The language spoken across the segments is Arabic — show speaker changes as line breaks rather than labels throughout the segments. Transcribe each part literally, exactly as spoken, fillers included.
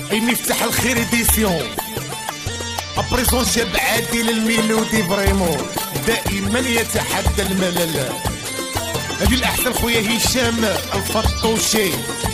إني يفتح الخير ديسيون أبريزون شاب عادل الميلودي فريمون دائما يتحدى الملل. هذه الأحسن خويا هشام الفطوشي.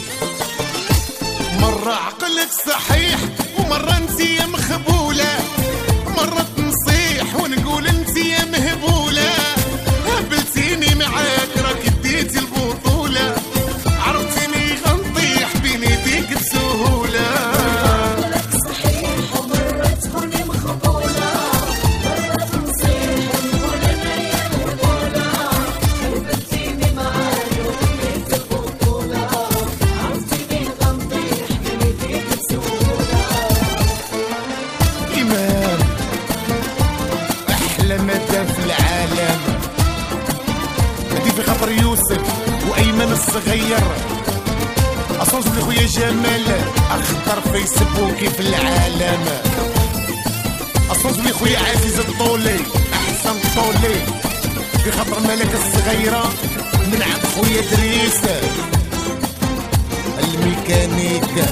مرة عقلك صحيح ومرة انتي مخبولة، مرة تنصيح ونقول انتي مهبولة. هبلتيني معاك راك اديتي البطولة، عرفتيني غنطيح بين يديك بسهولة.
عقلك صحيح ومرة تكوني مخبولة، مرة تنصيح ونقول انايا مهبولة. هبلتيني معاك وديت البطولة، عرفتيني غنطيح بين يديك بسهولة.
إيمان أحلى مدى في العالم، هدي في خاطر يوسف وأيمن الصغير. أصوص لي خويا جمال أخطر فيسبوكي في العالم. أصوص لي خويا عزيز الطولي أحسن طولي في خاطر ملك الصغيرة من عند خويا دريس الميكانيك.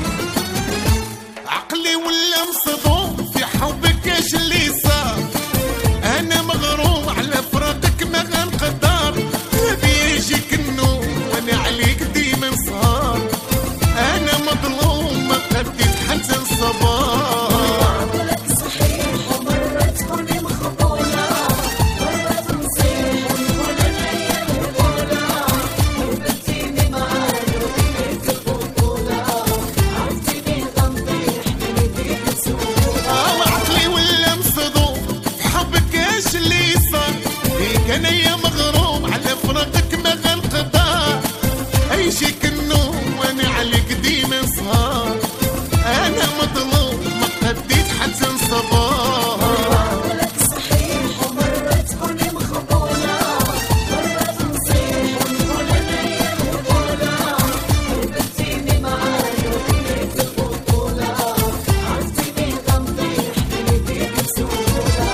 عقلي ولا مصدوم في حبك اش اللي صار، انا مغروم على فراقك ما غنقدر. هذي يجيك النوم وانا عليك ديما نسهر، انا مظلوم ما قديت حتى الصباح.
عقلك صحيح ومرة تكوني مخبولة، مرة تنصيح ونقول انايا مهبولة. هبلتيني معاك وديت البطولة، عرفتيني غنطيح بين يديك بسهولة.
اه عقلي ولا مصدوم في حبك اش اللي صار، فيك انايا مغروم على فراقك ما غنقدر. ايشيك النوم وانا عليك ديما نسهر، انا مظلوم ما قديت حتى الصباح.
عقلك صحيح ومرة تكوني مخبولة، مرة تنصيح ونقول انايا مهبولة. هبلتيني معاك وديت البطولة، عرفتيني غنطيح بين يديك بسهولة.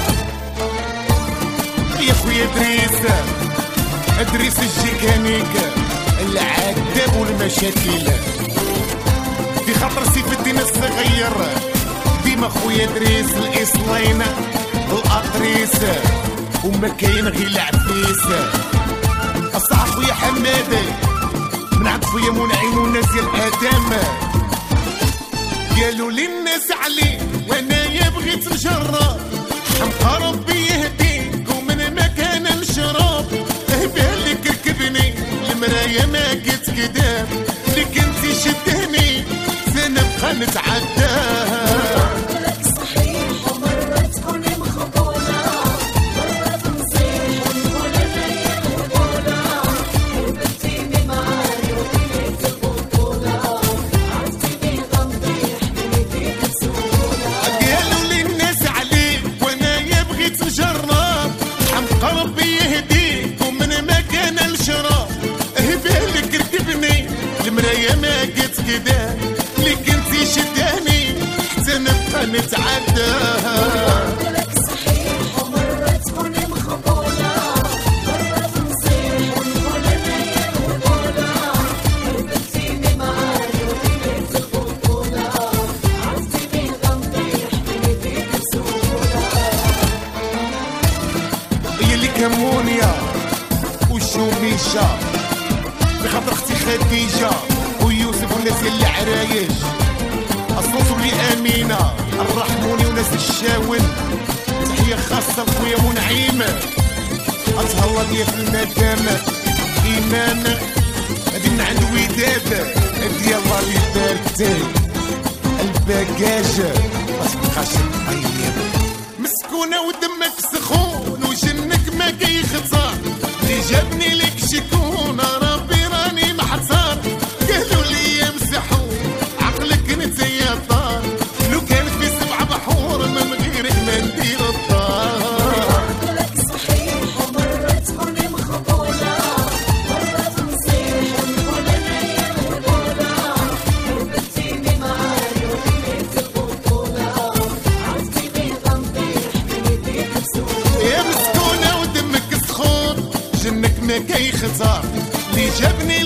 يا خويا دريس ادريس الجيكانيك العذاب والمشاكل في خاطر سيف الدين الصغير. ديما خويا دريس الاصلين الاطريس وما كاين غير العفيس. الصح خويا حمادي من عند خويا منعم وناس ديال ادم. قالوا لي الناس علي وانا بغيت نجرب، حمقى ربي يهديك ومن ما كان نشرب. بالك ركبني المرايا ما قلت كداب، لك انتي شدهني سنبقى نتعدى.
عقلك صحيح ومرة تكوني مخبولة، مرة تنصيح ونقول انايا مهبولة. هبلتيني معاك وديت البطولة، عرفتيني غنطيح بين يديك بسهولة.
قالوا لي الناس عليك وانا بغيت نجرب، حمقى ربي يهديك ومن ما كان نشرب. بالك ركبني المرايا ما قلت كدا، لك انتي شداني حتى نبقى نتعدى.
عقلك صحيح ومرة تكوني مخبولة، مرة تنصيح ونقول انايا مهبولة. هبلتيني معاك وديت البطولة، عرفتيني غنطيح بين يديك بسهولة.
هي اللي كمونيا وشوميشا في خاطر اختي خديجه ويوسف والناس ديال العرايش. الصوص اللي امينه الرحموني وناس الشاون. تحيه خاصه لخويا منعم اتهلا بيا في المدام. ايمان هادي من عند وداد ديال الله اللي باركتي الباكاج ما تبقاش طيب. مسكونه ودمك سخون وجنك ما كيختار، اللي جابني لك شكون ربي راني محتار. قالوا لي يمسحوا عقلك انت يا طار، لو كان في سبع بحور من غيرك ما ندير الدار.
عقلك صحيح ومرة تكوني مخبولة، مرة تنصيح ونقول انايا مهبولة. هبلتيني معاك وديت البطولة، عرفتيني غنطيح بين يديك بسهولة.
يا مسكونه ودمك سخون جنك ما كيختار، اللي جابني